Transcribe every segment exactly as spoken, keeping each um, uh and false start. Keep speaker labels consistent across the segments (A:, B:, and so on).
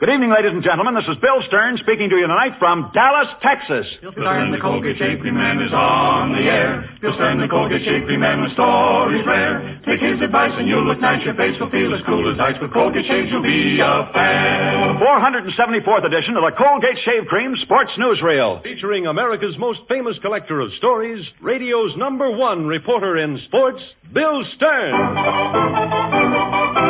A: Good evening, ladies and gentlemen. This is Bill Stern speaking to you tonight from Dallas, Texas.
B: Bill Stern, the Colgate Shave Cream Man, is on the air. Bill Stern, the Colgate Shave Cream Man, with stories rare. Take his advice and you'll look nice. Your face will feel as cool as ice. With Colgate Shaves, you'll be a fan.
A: four hundred seventy-fourth edition of the Colgate Shave Cream Sports Newsreel.
C: Featuring America's most famous collector of stories, radio's number one reporter in sports, Bill Stern.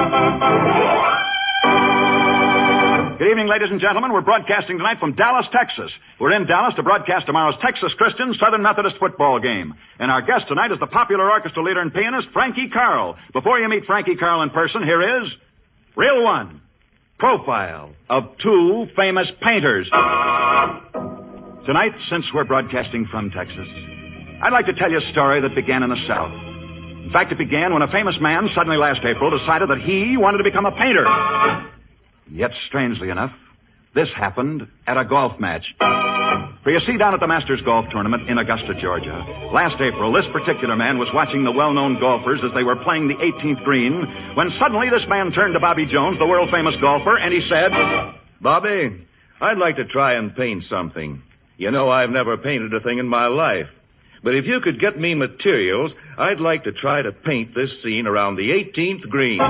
A: Good evening, ladies and gentlemen. We're broadcasting tonight from Dallas, Texas. We're in Dallas to broadcast tomorrow's Texas Christian Southern Methodist football game. And our guest tonight is the popular orchestra leader and pianist, Frankie Carl. Before you meet Frankie Carl in person, here is Reel One, profile of two famous painters. Tonight, since we're broadcasting from Texas, I'd like to tell you a story that began in the South. In fact, it began when a famous man suddenly last April decided that he wanted to become a painter. Yet, strangely enough, this happened at a golf match. For you see, down at the Masters Golf Tournament in Augusta, Georgia, last April, this particular man was watching the well-known golfers as they were playing the eighteenth green, when suddenly this man turned to Bobby Jones, the world-famous golfer, and he said,
D: "Bobby, I'd like to try and paint something. You know, I've never painted a thing in my life. But if you could get me materials, I'd like to try to paint this scene around the eighteenth green."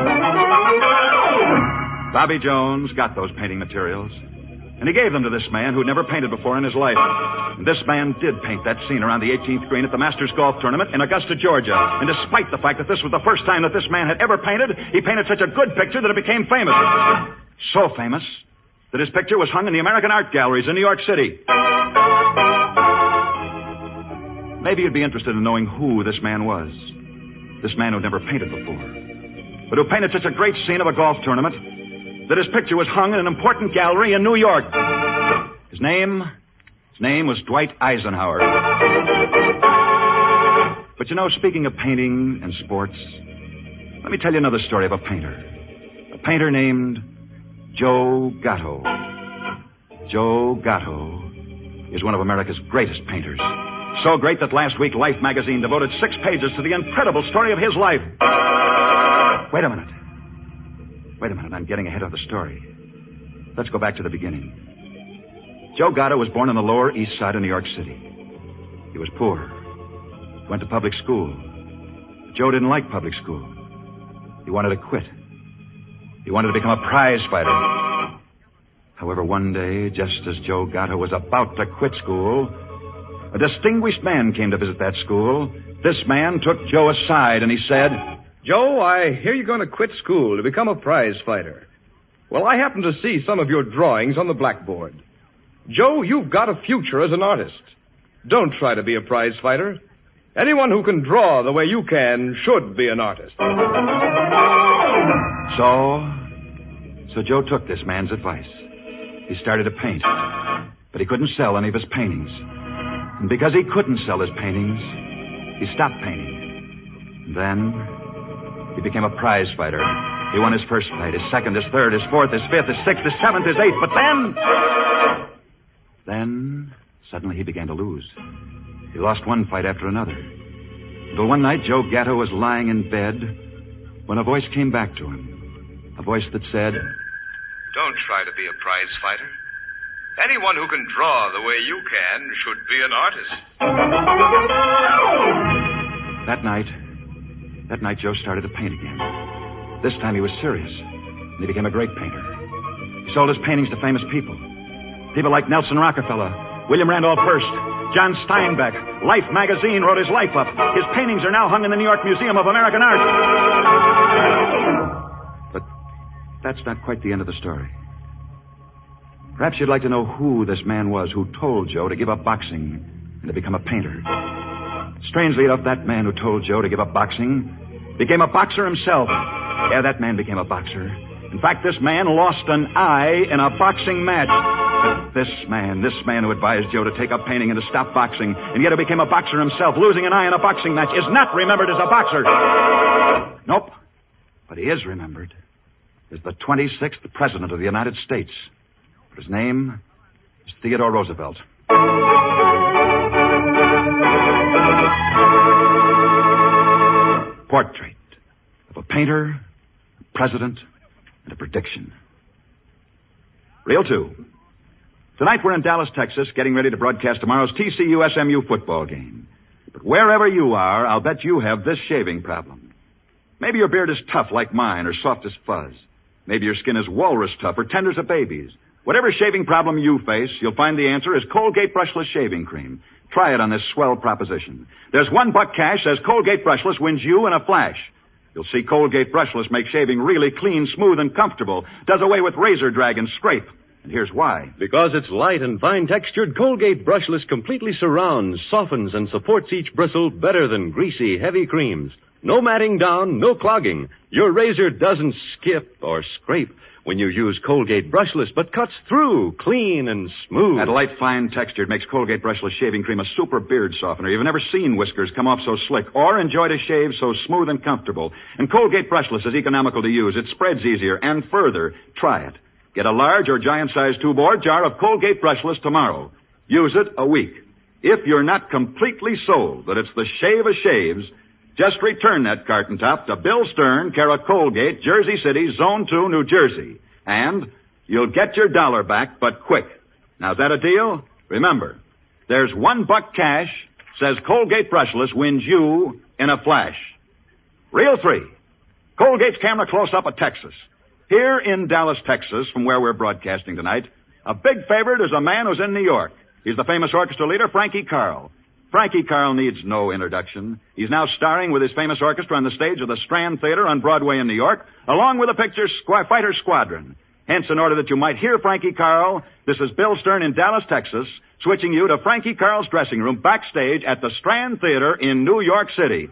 A: Bobby Jones got those painting materials, and he gave them to this man who'd never painted before in his life. And this man did paint that scene around the eighteenth green at the Masters Golf Tournament in Augusta, Georgia. And despite the fact that this was the first time that this man had ever painted, he painted such a good picture that it became famous. So famous that his picture was hung in the American art galleries in New York City. Maybe you'd be interested in knowing who this man was. This man who'd never painted before, but who painted such a great scene of a golf tournament that his picture was hung in an important gallery in New York. His name, his name was Dwight Eisenhower. But you know, speaking of painting and sports, let me tell you another story of a painter. A painter named Joe Gatto. Joe Gatto is one of America's greatest painters. So great that last week Life magazine devoted six pages to the incredible story of his life. Wait a minute. Wait a minute, I'm getting ahead of the story. Let's go back to the beginning. Joe Gatto was born on the Lower East Side of New York City. He was poor. He went to public school. Joe didn't like public school. He wanted to quit. He wanted to become a prize fighter. However, one day, just as Joe Gatto was about to quit school, a distinguished man came to visit that school. This man took Joe aside and he said,
E: "Joe, I hear you're going to quit school to become a prize fighter. Well, I happen to see some of your drawings on the blackboard. Joe, you've got a future as an artist. Don't try to be a prize fighter. Anyone who can draw the way you can should be an artist."
A: So, so Joe took this man's advice. He started to paint, but he couldn't sell any of his paintings. And because he couldn't sell his paintings, he stopped painting. And then he became a prize fighter. He won his first fight, his second, his third, his fourth, his fifth, his sixth, his seventh, his eighth. But then... Then, suddenly he began to lose. He lost one fight after another. Until one night, Joe Gatto was lying in bed when a voice came back to him. A voice that said,
F: "Don't try to be a prize fighter. Anyone who can draw the way you can should be an artist."
A: That night... That night, Joe started to paint again. This time he was serious, and he became a great painter. He sold his paintings to famous people. People like Nelson Rockefeller, William Randolph Hearst, John Steinbeck. Life magazine wrote his life up. His paintings are now hung in the New York Museum of American Art. But that's not quite the end of the story. Perhaps you'd like to know who this man was who told Joe to give up boxing and to become a painter. Strangely enough, that man who told Joe to give up boxing became a boxer himself. Yeah, that man became a boxer. In fact, this man lost an eye in a boxing match. This man, this man who advised Joe to take up painting and to stop boxing, and yet who became a boxer himself, losing an eye in a boxing match, is not remembered as a boxer. Nope. But he is remembered as the twenty-sixth President of the United States. But his name is Theodore Roosevelt. Portrait of a painter, a president, and a prediction. Reel two. Tonight we're in Dallas, Texas, getting ready to broadcast tomorrow's T C U S M U football game. But wherever you are, I'll bet you have this shaving problem. Maybe your beard is tough like mine or soft as fuzz. Maybe your skin is walrus tough or tender as a baby's. Whatever shaving problem you face, you'll find the answer is Colgate Brushless Shaving Cream. Try it on this swell proposition. There's one buck cash says Colgate Brushless wins you in a flash. You'll see Colgate Brushless make shaving really clean, smooth, and comfortable. Does away with razor drag and scrape. And here's why.
C: Because it's light and fine-textured, Colgate Brushless completely surrounds, softens, and supports each bristle better than greasy, heavy creams. No matting down, no clogging. Your razor doesn't skip or scrape when you use Colgate Brushless, but cuts through, clean and smooth.
A: That light, fine texture makes Colgate Brushless Shaving Cream a super beard softener. You've never seen whiskers come off so slick or enjoyed a shave so smooth and comfortable. And Colgate Brushless is economical to use. It spreads easier. And further, try it. Get a large or giant-sized two-board jar of Colgate Brushless tomorrow. Use it a week. If you're not completely sold that it's the shave of shaves, just return that carton top to Bill Stern, care of Colgate, Jersey City, Zone two, New Jersey. And you'll get your dollar back, but quick. Now, is that a deal? Remember, there's one buck cash, says Colgate Brushless wins you in a flash. Reel three. Colgate's camera close-up of Texas. Here in Dallas, Texas, from where we're broadcasting tonight, a big favorite is a man who's in New York. He's the famous orchestra leader, Frankie Carl. Frankie Carl needs no introduction. He's now starring with his famous orchestra on the stage of the Strand Theater on Broadway in New York, along with the picture Squ- Fighter Squadron. Hence, in order that you might hear Frankie Carl, this is Bill Stern in Dallas, Texas, switching you to Frankie Carl's dressing room backstage at the Strand Theater in New York City.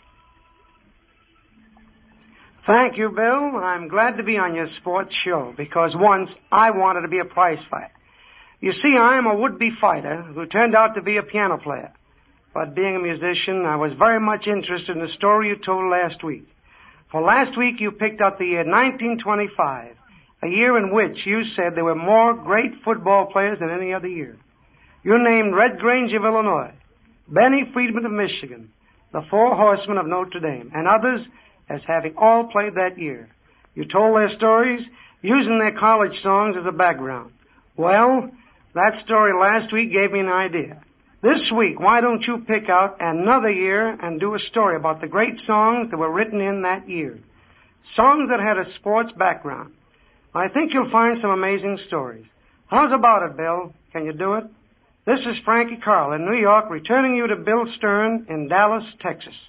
G: Thank you, Bill. I'm glad to be on your sports show because once I wanted to be a prize fighter. You see, I am a would-be fighter who turned out to be a piano player. But being a musician, I was very much interested in the story you told last week. For last week, you picked out the year nineteen twenty-five, a year in which you said there were more great football players than any other year. You named Red Grange of Illinois, Benny Friedman of Michigan, the Four Horsemen of Notre Dame, and others as having all played that year. You told their stories using their college songs as a background. Well, that story last week gave me an idea. This week, why don't you pick out another year and do a story about the great songs that were written in that year? Songs that had a sports background. I think you'll find some amazing stories. How's about it, Bill? Can you do it? This is Frankie Carl in New York, returning you to Bill Stern in Dallas, Texas.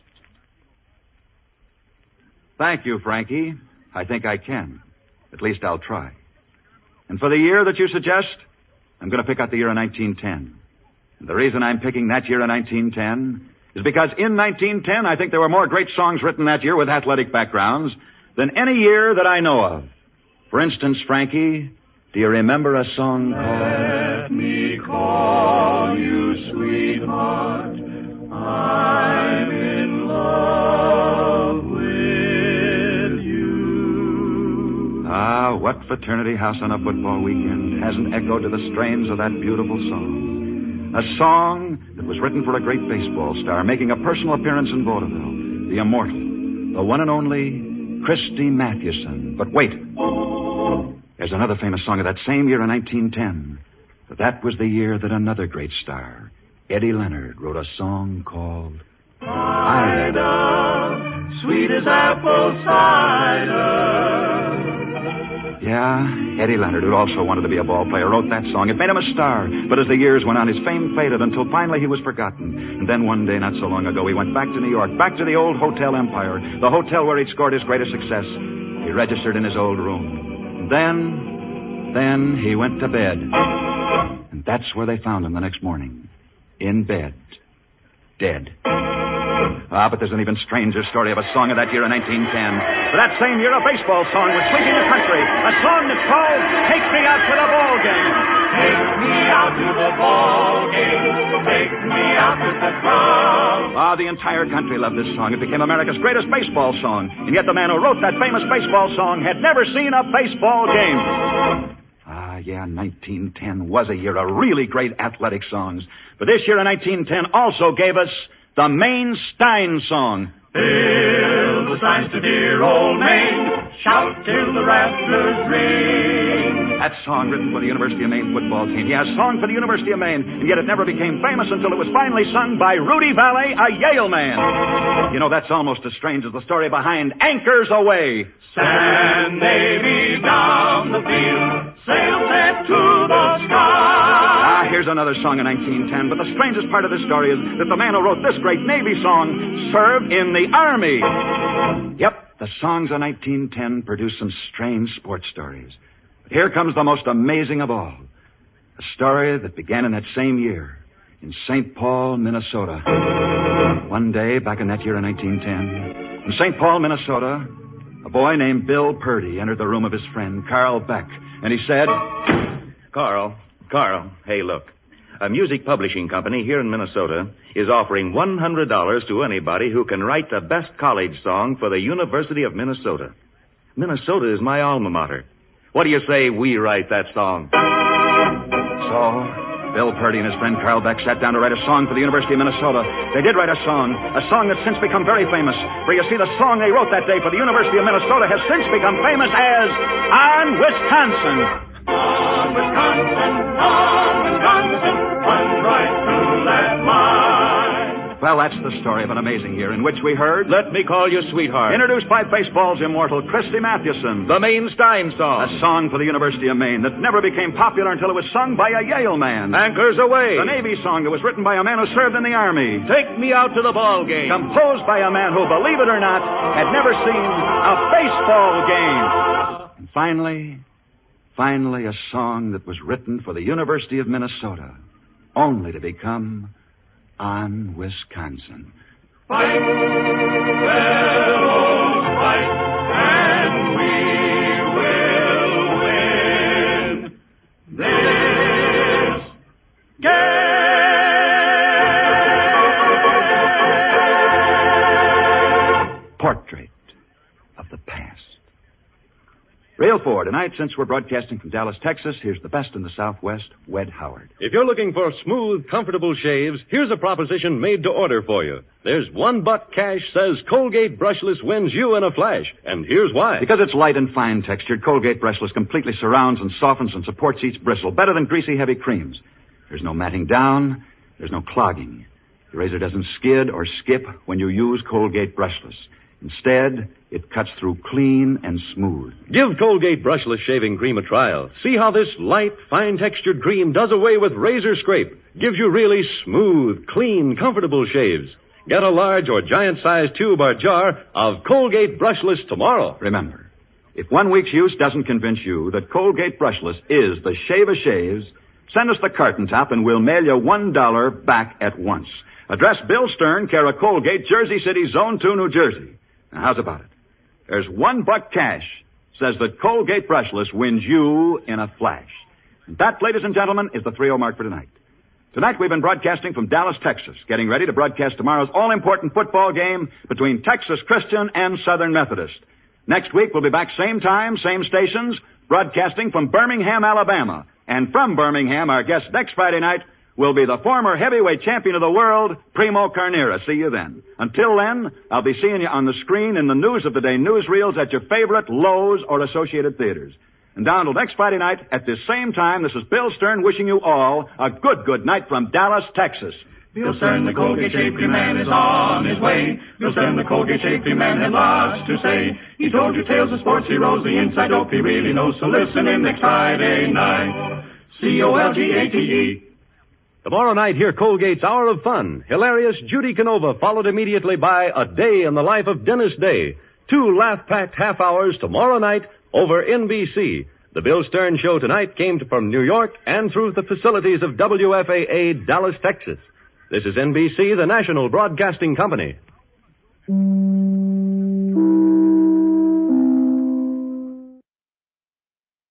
A: Thank you, Frankie. I think I can. At least I'll try. And for the year that you suggest, I'm going to pick out the year of nineteen ten. The reason I'm picking that year of nineteen ten is because in nineteen ten, I think there were more great songs written that year with athletic backgrounds than any year that I know of. For instance, Frankie, do you remember a song called
B: Let me call you sweetheart, I'm in love with you.
A: Ah, what fraternity house on a football weekend hasn't echoed to the strains of that beautiful song? A song that was written for a great baseball star making a personal appearance in vaudeville. The immortal, the one and only Christy Mathewson. But wait. There's another famous song of that same year in nineteen ten. But that was the year that another great star, Eddie Leonard, wrote a song called
B: Ida, sweet as apple cider.
A: Yeah, Eddie Leonard, who also wanted to be a ball player, wrote that song. It made him a star, but as the years went on, his fame faded until finally he was forgotten. And then one day, not so long ago, he went back to New York, back to the old Hotel Empire, the hotel where he'd scored his greatest success. He registered in his old room. And then, then he went to bed. And that's where they found him the next morning. In bed. Dead. Ah, but there's an even stranger story of a song of that year in nineteen ten. For that same year, a baseball song was sweeping the country. A song that's called Take Me Out to the Ball Game.
B: Take me out to the ball game. Take me out with the crowd.
A: Ah, the entire country loved this song. It became America's greatest baseball song. And yet the man who wrote that famous baseball song had never seen a baseball game. Ah, yeah, nineteen ten was a year of really great athletic songs. But this year in nineteen ten also gave us the Maine Stein song.
B: Fill the steins to dear old Maine. Shout till the rafters ring.
A: That song written for the University of Maine football team. Yeah, a song for the University of Maine, and yet it never became famous until it was finally sung by Rudy Valley, a Yale man. You know, that's almost as strange as the story behind Anchors Aweigh.
B: Stand Navy down the field, sail set to the sky.
A: Ah, here's another song in nineteen ten, but the strangest part of this story is that the man who wrote this great Navy song served in the Army. Yep, the songs of nineteen ten produced some strange sports stories. But here comes the most amazing of all. A story that began in that same year in Saint Paul, Minnesota. One day, back in that year of nineteen ten, in Saint Paul, Minnesota, a boy named Bill Purdy entered the room of his friend, Carl Beck, and he said,
D: Carl, Carl, hey, look. A music publishing company here in Minnesota is offering one hundred dollars to anybody who can write the best college song for the University of Minnesota. Minnesota is my alma mater. What do you say we write that song?
A: So, Bill Purdy and his friend Carl Beck sat down to write a song for the University of Minnesota. They did write a song, a song that's since become very famous. For you see, the song they wrote that day for the University of Minnesota has since become famous as On Wisconsin.
B: On Wisconsin, on Wisconsin, runs right through that mine.
A: Well, that's the story of an amazing year in which we heard...
D: Let Me Call You Sweetheart.
A: Introduced by baseball's immortal Christy Mathewson.
D: The Maine Stein Song.
A: A song for the University of Maine that never became popular until it was sung by a Yale man.
D: Anchors Aweigh.
A: The Navy song that was written by a man who served in the Army.
D: Take Me Out to the Ball Game.
A: Composed by a man who, believe it or not, had never seen a baseball game. And finally, finally a song that was written for the University of Minnesota, only to become On Wisconsin.
B: Fight, fellows, fight, and we will win this game.
A: Portrait of the past. Reel four. Tonight, since we're broadcasting from Dallas, Texas, here's the best in the Southwest, Wed Howard.
C: If you're looking for smooth, comfortable shaves, here's a proposition made to order for you. There's one buck cash says Colgate Brushless wins you in a flash. And here's why.
A: Because it's light and fine textured, Colgate Brushless completely surrounds and softens and supports each bristle better than greasy, heavy creams. There's no matting down. There's no clogging. The razor doesn't skid or skip when you use Colgate Brushless. Instead, it cuts through clean and smooth.
C: Give Colgate Brushless Shaving Cream a trial. See how this light, fine-textured cream does away with razor scrape. Gives you really smooth, clean, comfortable shaves. Get a large or giant-sized tube or jar of Colgate Brushless tomorrow.
A: Remember, if one week's use doesn't convince you that Colgate Brushless is the shave of shaves, send us the carton top and we'll mail you one dollar back at once. Address Bill Stern, care of Colgate, Jersey City, Zone two, New Jersey. Now, how's about it? There's one buck cash says that Colgate Brushless wins you in a flash. And that, ladies and gentlemen, is the three oh mark for tonight. Tonight we've been broadcasting from Dallas, Texas, getting ready to broadcast tomorrow's all-important football game between Texas Christian and Southern Methodist. Next week we'll be back same time, same stations, broadcasting from Birmingham, Alabama. And from Birmingham, our guest next Friday night will be the former heavyweight champion of the world, Primo Carnera. See you then. Until then, I'll be seeing you on the screen in the News of the Day newsreels at your favorite Lowe's or Associated Theaters. And down till next Friday night at this same time, this is Bill Stern wishing you all a good, good night from Dallas, Texas.
B: Bill Stern, the Colgate Shave Cream Man, is on his way. Bill Stern, the Colgate Shave Cream Man, had lots to say. He told you tales of sports heroes, the inside dope he really knows. So listen in next Friday night. C O L G A T E.
C: Tomorrow night, hear Colgate's Hour of Fun. Hilarious Judy Canova, followed immediately by A Day in the Life of Dennis Day. Two laugh-packed half hours tomorrow night over N B C. The Bill Stern Show tonight came from New York and through the facilities of W F A A Dallas, Texas. This is N B C, the national broadcasting company.